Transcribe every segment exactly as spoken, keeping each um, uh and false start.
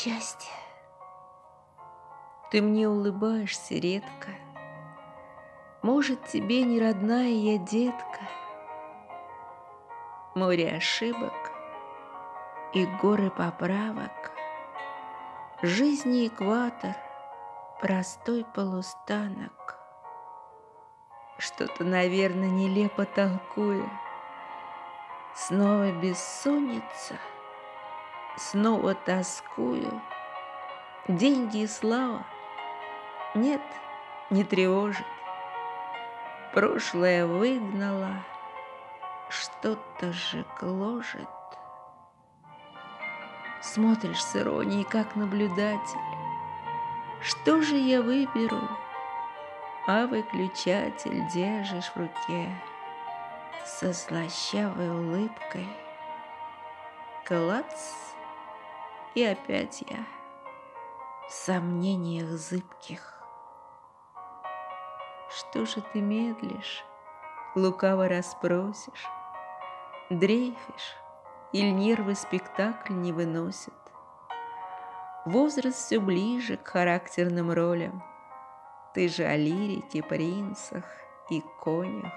Счастье. Ты мне улыбаешься редко. Может, тебе не родная я детка. Море ошибок и горы поправок. Жизни экватор, простой полустанок. Что-то, наверное, нелепо толкуя. Снова бессонница, снова тоскую. Деньги и слава, нет, не тревожит. Прошлое выгнала, что-то же гложет. Смотришь с иронией, как наблюдатель. Что же я выберу? А выключатель держишь в руке со слащавой улыбкой. Клац, и опять я в сомнениях зыбких. Что же ты медлишь, лукаво расспросишь? Дрейфишь, или нервы спектакль не выносят? Возраст все ближе к характерным ролям. Ты же о лирике, принцах и конях.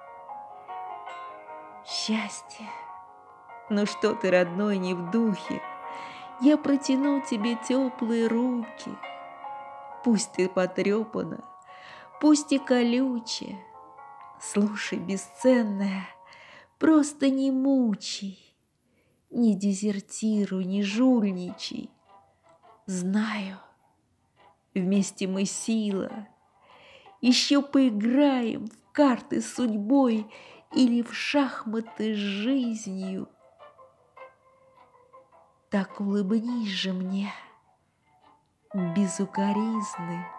Счастье, ну что ты, родной, не в духе? Я протяну тебе теплые руки. Пусть ты потрепана, пусть и колючая. Слушай, бесценная, просто не мучай, не дезертируй, не жульничай. Знаю, вместе мы сила. Еще поиграем в карты с судьбой или в шахматы с жизнью. Так улыбнись же мне без укоризны.